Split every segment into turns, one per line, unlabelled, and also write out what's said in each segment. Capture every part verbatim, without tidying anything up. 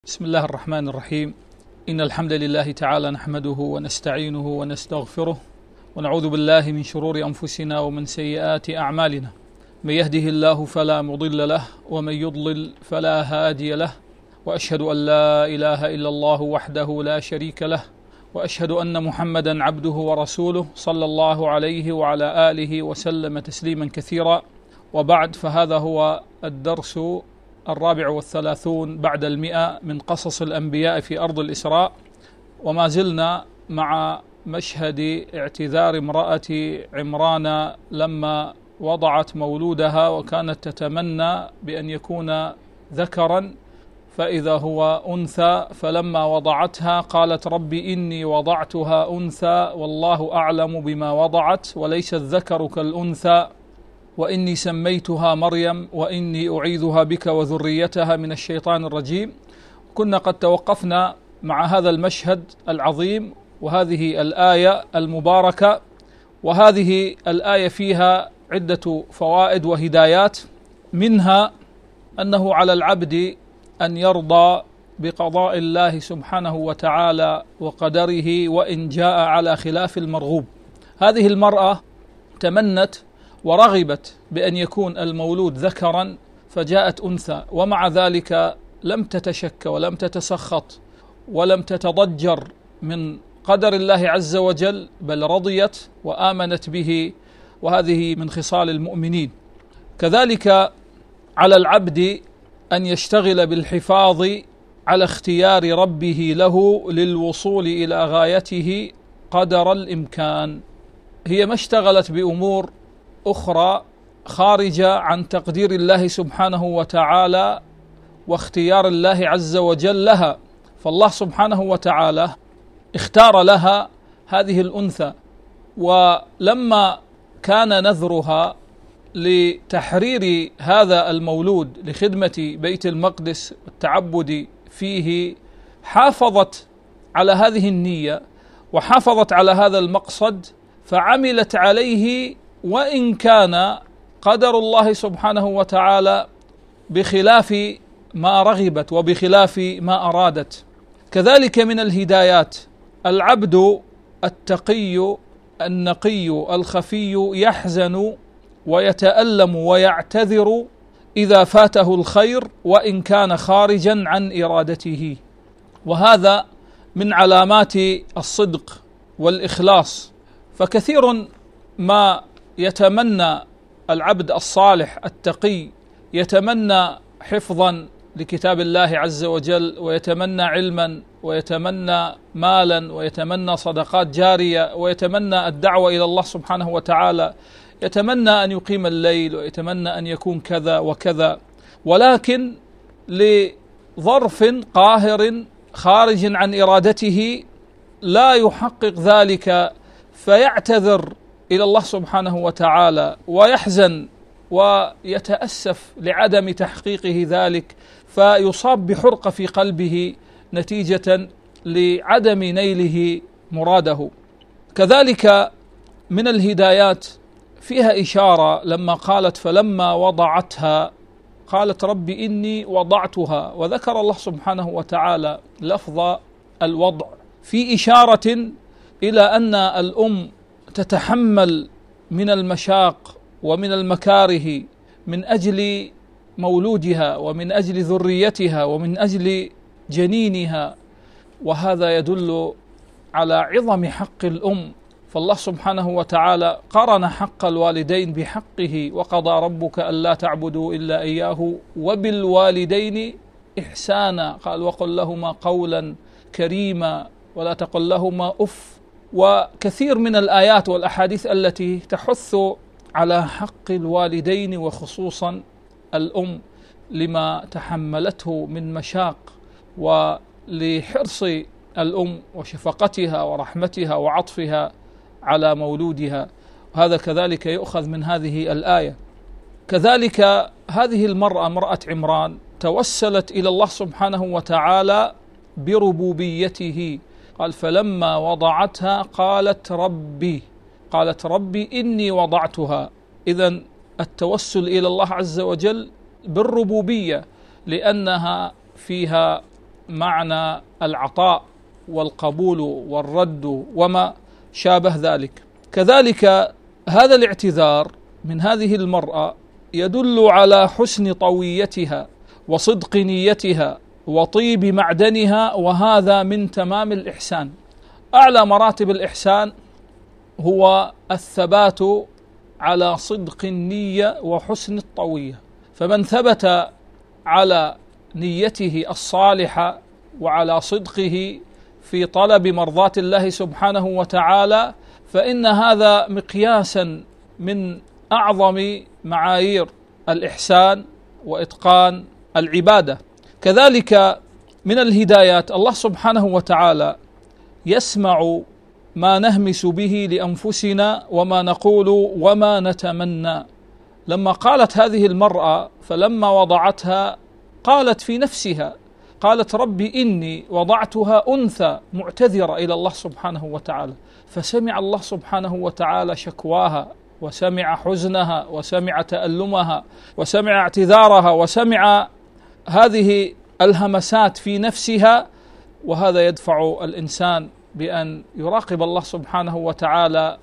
بسم الله الرحمن الرحيم. إن الحمد لله تعالى نحمده ونستعينه ونستغفره ونعوذ بالله من شرور أنفسنا ومن سيئات أعمالنا. من يهده الله فلا مضل له ومن يضلل فلا هادي له، وأشهد أن لا إله إلا الله وحده لا شريك له، وأشهد أن محمدا عبده ورسوله صلى الله عليه وعلى آله وسلم تسليما كثيرا. وبعد، فهذا هو الدرس الرابع والثلاثون بعد المئة من قصص الأنبياء في أرض الإسراء، وما زلنا مع مشهد اعتذار امرأة عمران لما وضعت مولودها وكانت تتمنى بأن يكون ذكرا فإذا هو أنثى، فلما وضعتها قالت: ربي إني وضعتها أنثى والله أعلم بما وضعت وليس الذكر كالأنثى وإني سميتها مريم وإني أعيذها بك وذريتها من الشيطان الرجيم. كنا قد توقفنا مع هذا المشهد العظيم وهذه الآية المباركة، وهذه الآية فيها عدة فوائد وهدايات، منها أنه على العبد أن يرضى بقضاء الله سبحانه وتعالى وقدره وإن جاء على خلاف المرغوب. هذه المرأة تمنت ورغبت بأن يكون المولود ذكرا فجاءت أنثى، ومع ذلك لم تتشك ولم تتسخط ولم تتضجر من قدر الله عز وجل، بل رضيت وآمنت به، وهذه من خصال المؤمنين. كذلك على العبد أن يشتغل بالحفاظ على اختيار ربه له للوصول إلى غايته قدر الإمكان. هي ما اشتغلت بأمور أخرى خارجة عن تقدير الله سبحانه وتعالى واختيار الله عز وجل لها، فالله سبحانه وتعالى اختار لها هذه الأنثى. ولما كان نذرها لتحرير هذا المولود لخدمة بيت المقدس والتعبد فيه، حافظت على هذه النية وحافظت على هذا المقصد فعملت عليه، وإن كان قدر الله سبحانه وتعالى بخلاف ما رغبت وبخلاف ما أرادت. كذلك من الهدايات العبد التقي النقي الخفي يحزن ويتألم ويعتذر إذا فاته الخير وإن كان خارجا عن إرادته، وهذا من علامات الصدق والإخلاص. فكثير ما يتمنى العبد الصالح التقي يتمنى حفظا لكتاب الله عز وجل، ويتمنى علما، ويتمنى مالا، ويتمنى صدقات جارية، ويتمنى الدعوة إلى الله سبحانه وتعالى، يتمنى أن يقيم الليل، ويتمنى أن يكون كذا وكذا، ولكن لظرف قاهر خارج عن إرادته لا يحقق ذلك، فيعتذر إلى الله سبحانه وتعالى ويحزن ويتأسف لعدم تحقيقه ذلك، فيصاب بحرقة في قلبه نتيجة لعدم نيله مراده. كذلك من الهدايات فيها إشارة لما قالت: فلما وضعتها قالت: ربي إني وضعتها، وذكر الله سبحانه وتعالى لفظ الوضع في إشارة إلى أن الأم تتحمل من المشاق ومن المكاره من أجل مولودها ومن أجل ذريتها ومن أجل جنينها، وهذا يدل على عظم حق الأم. فالله سبحانه وتعالى قرن حق الوالدين بحقه: وقضى ربك ألا تعبدوا إلا إياه وبالوالدين إحسانا، قال: وقل لهما قولا كريما ولا تقل لهما أف. وكثير من الآيات والأحاديث التي تحث على حق الوالدين وخصوصا الأم لما تحملته من مشاق، ولحرص الأم وشفقتها ورحمتها وعطفها على مولودها، وهذا كذلك يؤخذ من هذه الآية. كذلك هذه المرأة مرأة عمران توسلت إلى الله سبحانه وتعالى بربوبيته، قال: فلما وضعتها قالت ربي قالت ربي إني وضعتها. إذن التوسل إلى الله عز وجل بالربوبية، لأنها فيها معنى العطاء والقبول والرد وما شابه ذلك. كذلك هذا الاعتذار من هذه المرأة يدل على حسن طويتها وصدق نيتها وطيب معدنها، وهذا من تمام الإحسان. أعلى مراتب الإحسان هو الثبات على صدق النية وحسن الطوية، فمن ثبت على نيته الصالحة وعلى صدقه في طلب مرضاة الله سبحانه وتعالى فإن هذا مقياسا من أعظم معايير الإحسان وإتقان العبادة. كذلك من الهدايات الله سبحانه وتعالى يسمع ما نهمس به لأنفسنا وما نقول وما نتمنى. لما قالت هذه المرأة فلما وضعتها قالت في نفسها، قالت ربي إني وضعتها أنثى، معتذرة إلى الله سبحانه وتعالى، فسمع الله سبحانه وتعالى شكواها وسمع حزنها وسمع تألمها وسمع اعتذارها وسمع هذه الهمسات في نفسها، وهذا يدفع الإنسان بأن يراقب الله سبحانه وتعالى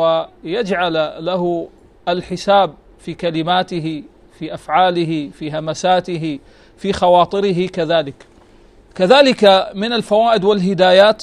ويجعل له الحساب في كلماته، في أفعاله، في همساته، في خواطره. كذلك كذلك من الفوائد والهدايات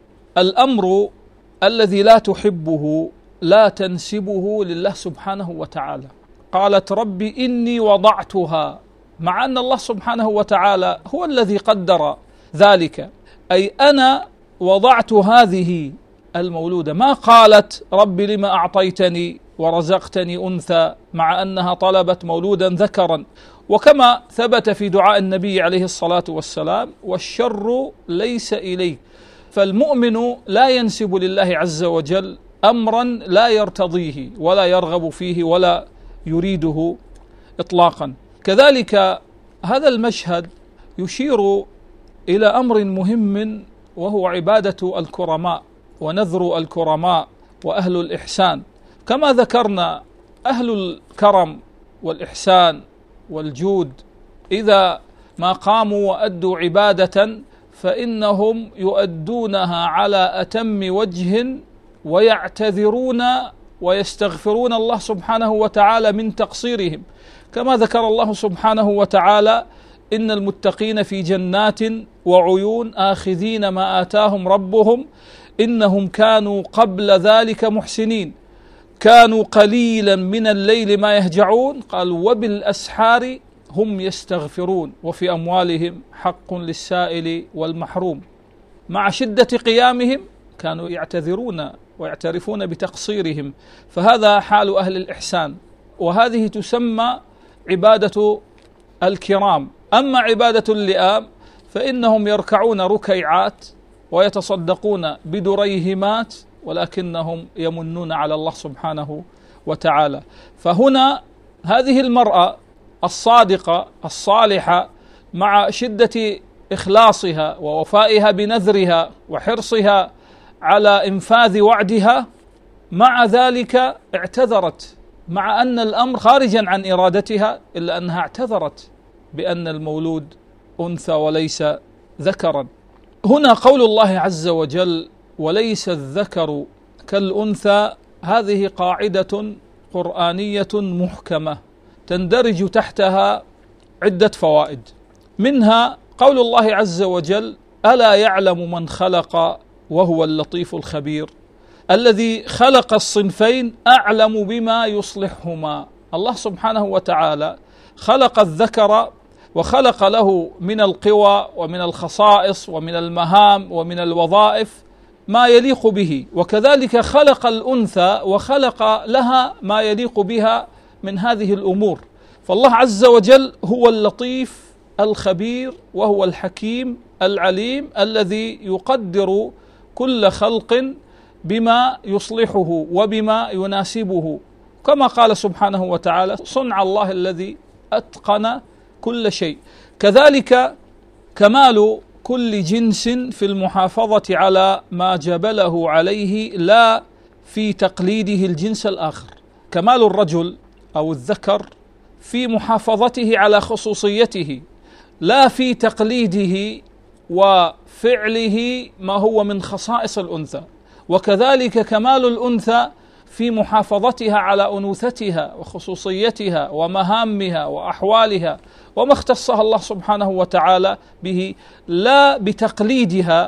الأمر الذي لا تحبه لا تنسبه لله سبحانه وتعالى. قالت ربي إني وضعتها، مع أن الله سبحانه وتعالى هو الذي قدر ذلك، أي أنا وضعت هذه المولودة. ما قالت ربي لما أعطيتني ورزقتني أنثى، مع أنها طلبت مولودا ذكرا. وكما ثبت في دعاء النبي عليه الصلاة والسلام: والشر ليس إليك. فالمؤمن لا ينسب لله عز وجل أمرا لا يرتضيه ولا يرغب فيه ولا يريده إطلاقا. كذلك هذا المشهد يشير إلى أمر مهم، وهو عبادة الكرماء ونذر الكرماء وأهل الإحسان. كما ذكرنا أهل الكرم والإحسان والجود إذا ما قاموا وأدوا عبادة فإنهم يؤدونها على أتم وجه، ويعتذرون ويستغفرون الله سبحانه وتعالى من تقصيرهم، كما ذكر الله سبحانه وتعالى: إن المتقين في جنات وعيون آخذين ما آتاهم ربهم إنهم كانوا قبل ذلك محسنين كانوا قليلا من الليل ما يهجعون، قال وبالأسحار هم يستغفرون وفي أموالهم حق للسائل والمحروم. مع شدة قيامهم كانوا يعتذرون ويعترفون بتقصيرهم، فهذا حال أهل الإحسان، وهذه تسمى عبادة الكرام. أما عبادة اللئام فإنهم يركعون ركيعات ويتصدقون بدريهمات، ولكنهم يمنون على الله سبحانه وتعالى. فهنا هذه المرأة الصادقة الصالحة مع شدة إخلاصها ووفائها بنذرها وحرصها على إنفاذ وعدها، مع ذلك اعتذرت، مع أن الأمر خارجا عن إرادتها، إلا أنها اعتذرت بأن المولود أنثى وليس ذكرا. هنا قول الله عز وجل: وليس الذكر كالأنثى، هذه قاعدة قرآنية محكمة تندرج تحتها عدة فوائد، منها قول الله عز وجل: ألا يعلم من خلق وهو اللطيف الخبير. الذي خلق الصنفين أعلم بما يصلحهما. الله سبحانه وتعالى خلق الذكر وخلق له من القوى ومن الخصائص ومن المهام ومن الوظائف ما يليق به، وكذلك خلق الأنثى وخلق لها ما يليق بها من هذه الأمور. فالله عز وجل هو اللطيف الخبير، وهو الحكيم العليم الذي يقدر كل خلق بما يصلحه وبما يناسبه، كما قال سبحانه وتعالى: صنع الله الذي أتقن كل شيء. كذلك كمال كل جنس في المحافظة على ما جبله عليه، لا في تقليده الجنس الآخر. كمال الرجل أو الذكر في محافظته على خصوصيته، لا في تقليده وفعله ما هو من خصائص الأنثى، وكذلك كمال الأنثى في محافظتها على أنوثتها وخصوصيتها ومهامها وأحوالها وما اختصها الله سبحانه وتعالى به، لا بتقليدها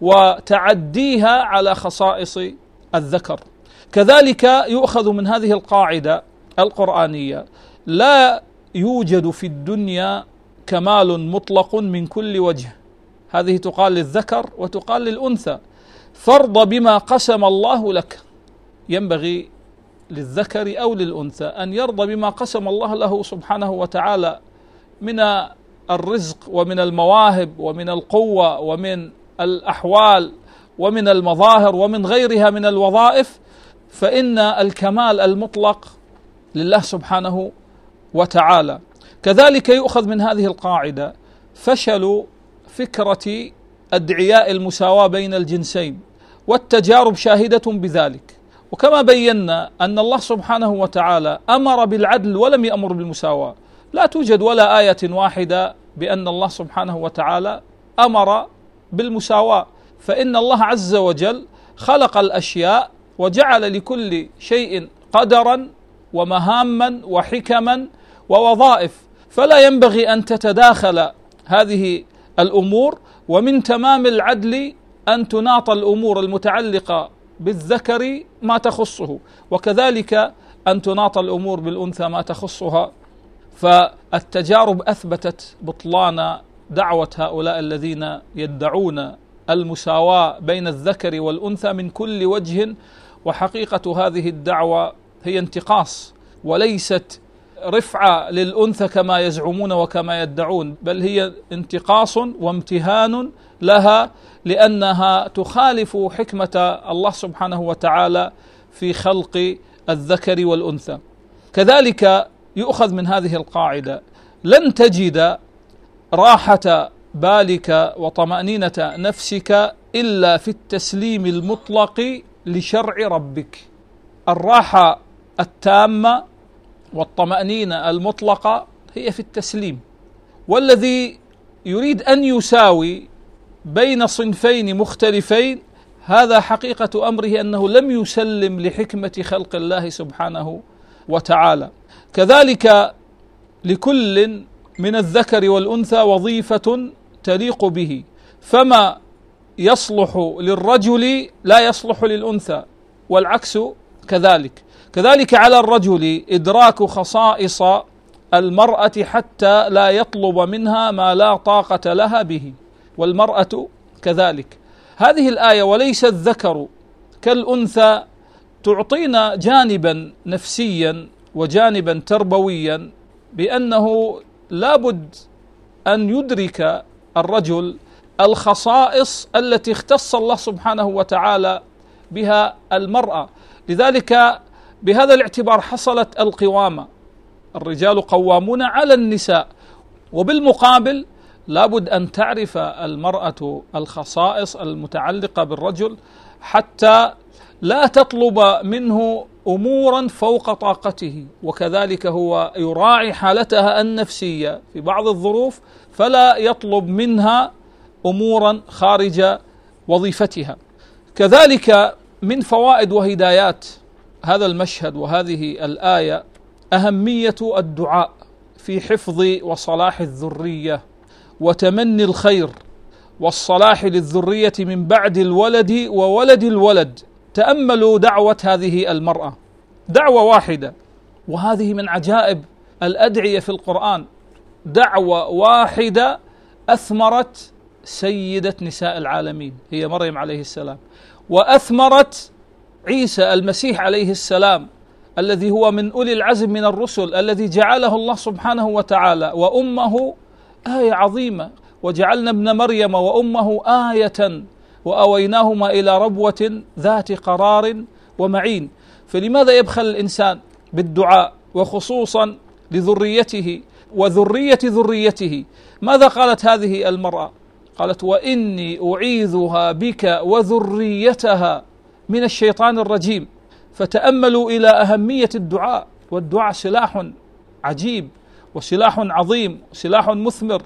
وتعديها على خصائص الذكر. كذلك يؤخذ من هذه القاعدة القرآنية: لا يوجد في الدنيا كمال مطلق من كل وجه. هذه تقال للذكر وتقال للأنثى. فارض بما قسم الله لك. ينبغي للذكر أو للأنثى أن يرضى بما قسم الله له سبحانه وتعالى من الرزق ومن المواهب ومن القوة ومن الأحوال ومن المظاهر ومن غيرها من الوظائف، فإن الكمال المطلق لله سبحانه وتعالى. كذلك يؤخذ من هذه القاعدة فشل فكرة أدعياء المساواة بين الجنسين، والتجارب شاهدة بذلك. وكما بينا أن الله سبحانه وتعالى أمر بالعدل ولم يأمر بالمساواة. لا توجد ولا آية واحدة بأن الله سبحانه وتعالى أمر بالمساواة، فإن الله عز وجل خلق الأشياء وجعل لكل شيء قدرا ومهاما وحكما ووظائف، فلا ينبغي أن تتداخل هذه الأمور. ومن تمام العدل أن تناط الأمور المتعلقة بالذكر ما تخصه، وكذلك أن تناط الأمور بالأنثى ما تخصها. فالتجارب أثبتت بطلان دعوة هؤلاء الذين يدعون المساواة بين الذكر والأنثى من كل وجه، وحقيقة هذه الدعوة هي انتقاص وليست رفعة للأنثى كما يزعمون وكما يدعون، بل هي انتقاص وامتهان لها، لأنها تخالف حكمة الله سبحانه وتعالى في خلق الذكر والأنثى. كذلك يؤخذ من هذه القاعدة: لن تجد راحة بالك وطمأنينة نفسك إلا في التسليم المطلق لشرع ربك. الراحة التامة والطمأنينة المطلقة هي في التسليم، والذي يريد أن يساوي بين صنفين مختلفين هذا حقيقة أمره أنه لم يسلم لحكمة خلق الله سبحانه وتعالى. كذلك لكل من الذكر والأنثى وظيفة تليق به، فما يصلح للرجل لا يصلح للأنثى، والعكس كذلك. كذلك على الرجل إدراك خصائص المرأة حتى لا يطلب منها ما لا طاقة لها به، والمرأة كذلك. هذه الآية وليس الذكر كالأنثى تعطينا جانبا نفسيا وجانبا تربويا بأنه لابد أن يدرك الرجل الخصائص التي اختص الله سبحانه وتعالى بها المرأة. لذلك بهذا الاعتبار حصلت القوامة، الرجال قوامون على النساء. وبالمقابل لابد أن تعرف المرأة الخصائص المتعلقة بالرجل حتى لا تطلب منه أمورا فوق طاقته، وكذلك هو يراعي حالتها النفسية في بعض الظروف فلا يطلب منها أمورا خارج وظيفتها. كذلك من فوائد وهدايات هذا المشهد وهذه الآية أهمية الدعاء في حفظ وصلاح الذرية وتمني الخير والصلاح للذرية من بعد الولد وولد الولد. تأملوا دعوة هذه المرأة، دعوة واحدة، وهذه من عجائب الأدعية في القرآن. دعوة واحدة أثمرت سيدة نساء العالمين هي مريم عليه السلام، وأثمرت عيسى المسيح عليه السلام الذي هو من أولي العزم من الرسل، الذي جعله الله سبحانه وتعالى وأمه آية عظيمة. وجعلنا ابن مريم وأمه آية وأويناهما إلى ربوة ذات قرار ومعين. فلماذا يبخل الإنسان بالدعاء وخصوصا لذريته وذرية ذريته؟ ماذا قالت هذه المرأة؟ قالت: وإني أعيذها بك وذريتها من الشيطان الرجيم. فتأملوا إلى أهمية الدعاء، والدعاء سلاح عجيب وسلاح عظيم وسلاح مثمر،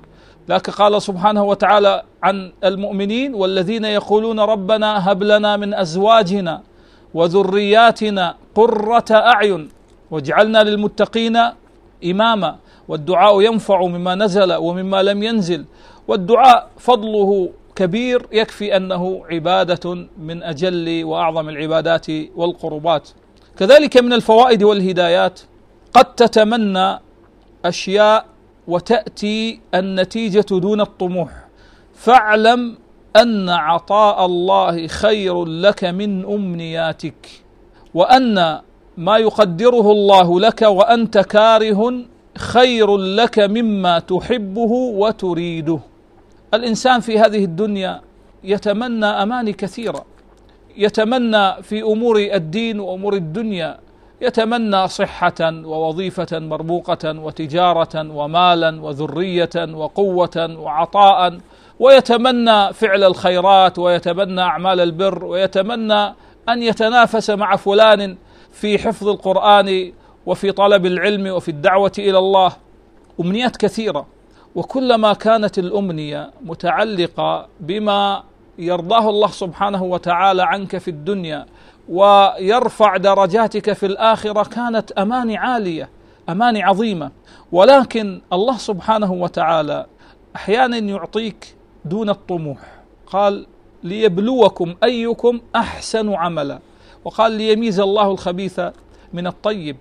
لكن قال سبحانه وتعالى عن المؤمنين: والذين يقولون ربنا هب لنا من أزواجنا وذرياتنا قرة أعين واجعلنا للمتقين إماما. والدعاء ينفع مما نزل ومما لم ينزل، والدعاء فضله كبير، يكفي أنه عبادة من أجل وأعظم العبادات والقربات. كذلك من الفوائد والهدايات قد تتمنى أشياء وتأتي النتيجة دون الطموح، فاعلم أن عطاء الله خير لك من أمنياتك، وأن ما يقدره الله لك وأنت كاره خير لك مما تحبه وتريده. الإنسان في هذه الدنيا يتمنى أماني كثيرة، يتمنى في أمور الدين وأمور الدنيا، يتمنى صحة ووظيفة مرموقة وتجارة ومالا وذرية وقوة وعطاء، ويتمنى فعل الخيرات ويتمنى أعمال البر، ويتمنى أن يتنافس مع فلان في حفظ القرآن وفي طلب العلم وفي الدعوة إلى الله. أمنيات كثيرة، وكلما كانت الأمنية متعلقة بما يرضاه الله سبحانه وتعالى عنك في الدنيا ويرفع درجاتك في الآخرة كانت أماني عالية، أماني عظيمة. ولكن الله سبحانه وتعالى أحيانا يعطيك دون الطموح، قال: ليبلوكم أيكم أحسن عملا، وقال: ليميز الله الخبيث من الطيب،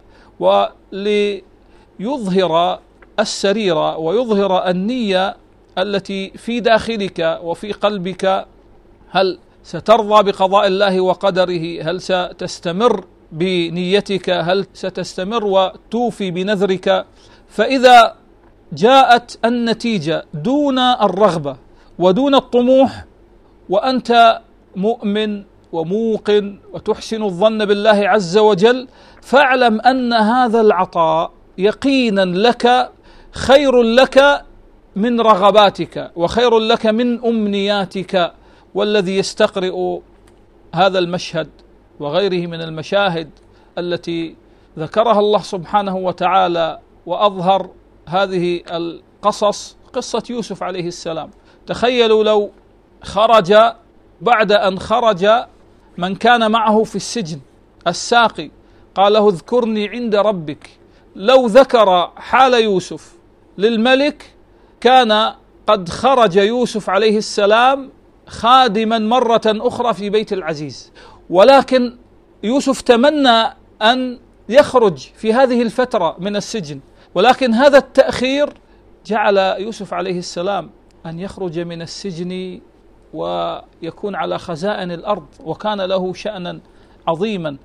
وليظهر السريرة ويظهر النية التي في داخلك وفي قلبك. هل سترضى بقضاء الله وقدره؟ هل ستستمر بنيتك؟ هل ستستمر وتوفي بنذرك؟ فإذا جاءت النتيجة دون الرغبة ودون الطموح، وأنت مؤمن وموقن وتحسن الظن بالله عز وجل، فاعلم أن هذا العطاء يقينا لك خير لك من رغباتك وخير لك من أمنياتك. والذي يستقرئ هذا المشهد وغيره من المشاهد التي ذكرها الله سبحانه وتعالى وأظهر هذه القصص، قصة يوسف عليه السلام. تخيلوا لو خرج بعد أن خرج من كان معه في السجن الساقي، قال له: اذكرني عند ربك. لو ذكر حال يوسف للملك كان قد خرج يوسف عليه السلام خادما مرة أخرى في بيت العزيز، ولكن يوسف تمنى أن يخرج في هذه الفترة من السجن، ولكن هذا التأخير جعل يوسف عليه السلام أن يخرج من السجن ويكون على خزائن الأرض، وكان له شأنا عظيما.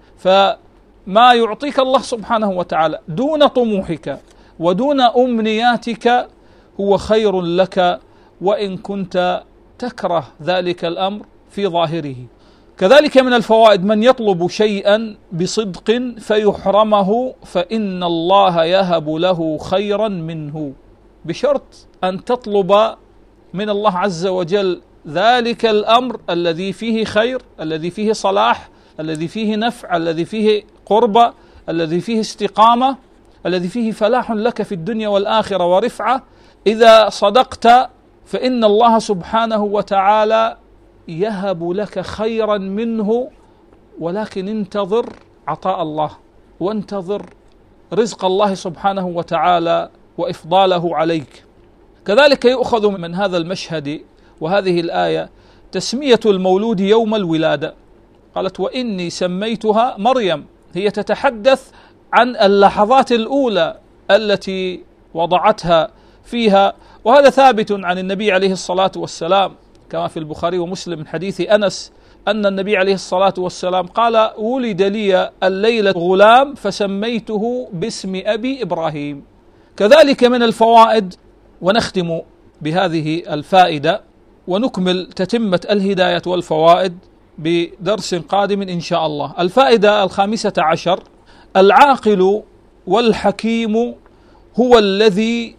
فما يعطيك الله سبحانه وتعالى دون طموحك ودون أمنياتك هو خير لك، وإن كنت تكره ذلك الأمر في ظاهره. كذلك من الفوائد: من يطلب شيئا بصدق فيحرمه فإن الله يهب له خيرا منه، بشرط أن تطلب من الله عز وجل ذلك الأمر الذي فيه خير، الذي فيه صلاح، الذي فيه نفع، الذي فيه قربة، الذي فيه استقامة، الذي فيه فلاح لك في الدنيا والآخرة ورفعة. إذا صدقت فإن الله سبحانه وتعالى يهب لك خيرا منه، ولكن انتظر عطاء الله وانتظر رزق الله سبحانه وتعالى وإفضاله عليك. كذلك يؤخذ من هذا المشهد وهذه الآية تسمية المولود يوم الولادة. قالت: وإني سميتها مريم، هي تتحدث عن اللحظات الأولى التي وضعتها فيها، وهذا ثابت عن النبي عليه الصلاة والسلام كما في البخاري ومسلم من حديث أنس أن النبي عليه الصلاة والسلام قال: ولد لي الليلة غلام فسميته باسم أبي إبراهيم. كذلك من الفوائد، ونختم بهذه الفائدة ونكمل تتمة الهداية والفوائد بدرس قادم إن شاء الله. الفائدة الخامسة عشر: العاقل والحكيم هو الذي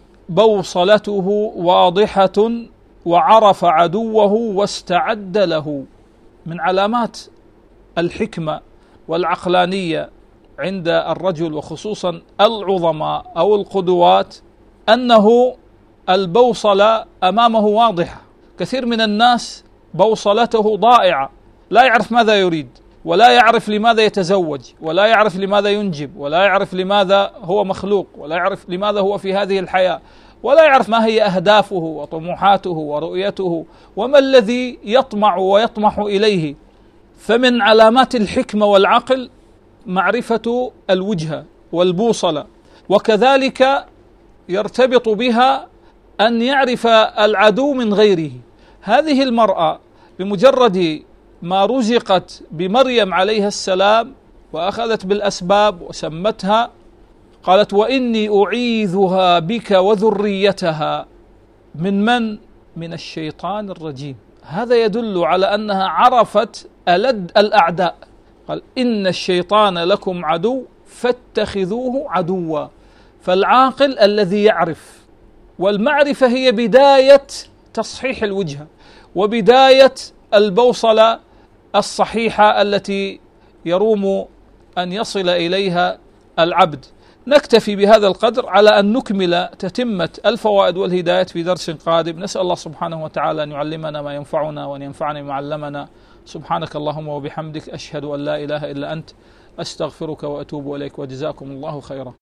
بوصلته واضحة وعرف عدوه واستعد له. من علامات الحكمة والعقلانية عند الرجل وخصوصا العظماء أو القدوات أنه البوصلة أمامه واضحة. كثير من الناس بوصلته ضائعة، لا يعرف ماذا يريد، ولا يعرف لماذا يتزوج، ولا يعرف لماذا ينجب، ولا يعرف لماذا هو مخلوق، ولا يعرف لماذا هو في هذه الحياة، ولا يعرف ما هي أهدافه وطموحاته ورؤيته وما الذي يطمع ويطمح إليه. فمن علامات الحكمة والعقل معرفة الوجهة والبوصلة، وكذلك يرتبط بها أن يعرف العدو من غيره. هذه المرأة بمجرد ما رزقت بمريم عليها السلام وأخذت بالأسباب وسمتها، قالت: وإني أعيذها بك وذريتها من من؟ من الشيطان الرجيم. هذا يدل على أنها عرفت ألد الأعداء. قال: إن الشيطان لكم عدو فاتخذوه عدوا. فالعاقل الذي يعرف، والمعرفة هي بداية تصحيح الوجهة وبداية البوصلة الصحيحة التي يروم أن يصل إليها العبد. نكتفي بهذا القدر على أن نكمل تتمة الفوائد والهدايات في درس قادم. نسأل الله سبحانه وتعالى أن يعلمنا ما ينفعنا وأن ينفعنا ما علمنا. سبحانك اللهم وبحمدك، أشهد أن لا إله إلا أنت، أستغفرك وأتوب إليك، وجزاكم الله خيرا.